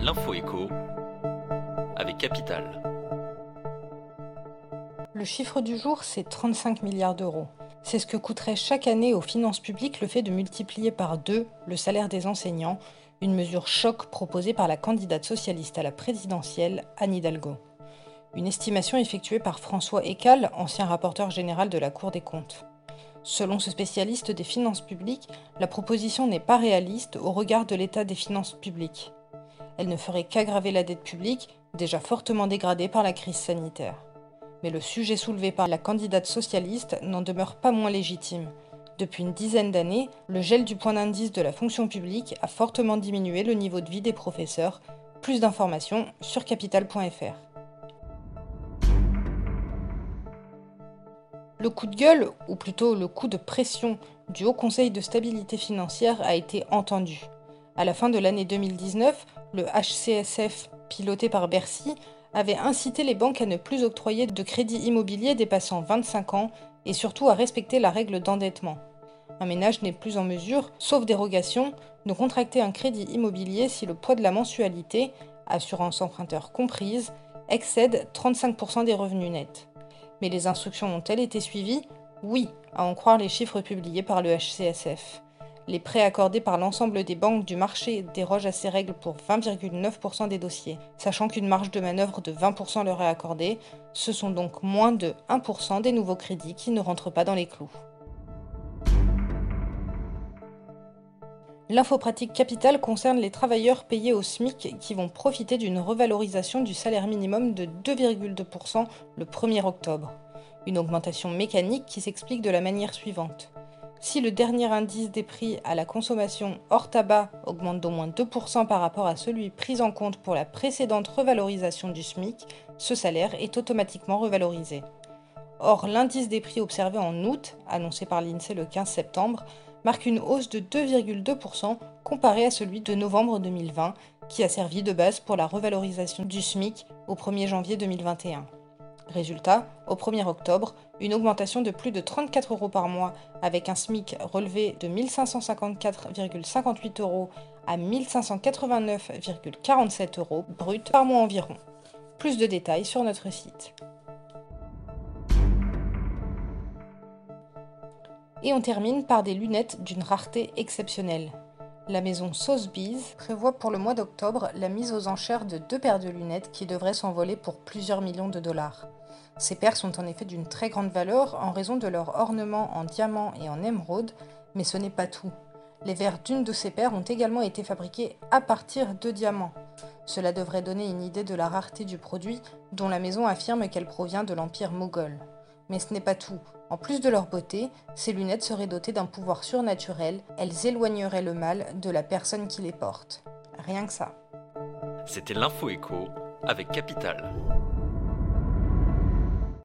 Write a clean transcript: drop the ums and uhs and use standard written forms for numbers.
L'info écho avec Capital. Le chiffre du jour, c'est 35 milliards d'euros. C'est ce que coûterait chaque année aux finances publiques le fait de multiplier par 2 le salaire des enseignants, une mesure choc proposée par la candidate socialiste à la présidentielle, Anne Hidalgo. Une estimation effectuée par François Ekal, ancien rapporteur général de la Cour des comptes. Selon ce spécialiste des finances publiques, la proposition n'est pas réaliste au regard de l'état des finances publiques. Elle ne ferait qu'aggraver la dette publique, déjà fortement dégradée par la crise sanitaire. Mais le sujet soulevé par la candidate socialiste n'en demeure pas moins légitime. Depuis une dizaine d'années, le gel du point d'indice de la fonction publique a fortement diminué le niveau de vie des professeurs. Plus d'informations sur capital.fr. Le coup de gueule, ou plutôt le coup de pression du Haut Conseil de stabilité financière a été entendu. À la fin de l'année 2019, le HCSF, piloté par Bercy, avait incité les banques à ne plus octroyer de crédits immobiliers dépassant 25 ans et surtout à respecter la règle d'endettement. Un ménage n'est plus en mesure, sauf dérogation, de contracter un crédit immobilier si le poids de la mensualité, assurance emprunteur comprise, excède 35% des revenus nets. Mais les instructions ont-elles été suivies ? Oui, à en croire les chiffres publiés par le HCSF. Les prêts accordés par l'ensemble des banques du marché dérogent à ces règles pour 20,9% des dossiers. Sachant qu'une marge de manœuvre de 20% leur est accordée, ce sont donc moins de 1% des nouveaux crédits qui ne rentrent pas dans les clous. L'info pratique capitale concerne les travailleurs payés au SMIC qui vont profiter d'une revalorisation du salaire minimum de 2,2% le 1er octobre. Une augmentation mécanique qui s'explique de la manière suivante. Si le dernier indice des prix à la consommation hors tabac augmente d'au moins 2% par rapport à celui pris en compte pour la précédente revalorisation du SMIC, ce salaire est automatiquement revalorisé. Or, l'indice des prix observé en août, annoncé par l'INSEE le 15 septembre, marque une hausse de 2,2% comparé à celui de novembre 2020, qui a servi de base pour la revalorisation du SMIC au 1er janvier 2021. Résultat, au 1er octobre, une augmentation de plus de 34 € par mois, avec un SMIC relevé de 1554,58 € à 1589,47 € brut par mois environ. Plus de détails sur notre site. Et on termine par des lunettes d'une rareté exceptionnelle. La maison Sotheby's prévoit pour le mois d'octobre la mise aux enchères de 2 paires de lunettes qui devraient s'envoler pour plusieurs millions de dollars. Ces paires sont en effet d'une très grande valeur en raison de leur ornement en diamant et en émeraude, mais ce n'est pas tout. Les verres d'une de ces paires ont également été fabriqués à partir de diamants. Cela devrait donner une idée de la rareté du produit, dont la maison affirme qu'elle provient de l'Empire moghol. Mais ce n'est pas tout. En plus de leur beauté, ces lunettes seraient dotées d'un pouvoir surnaturel, elles éloigneraient le mal de la personne qui les porte. Rien que ça. C'était l'info écho avec Capital.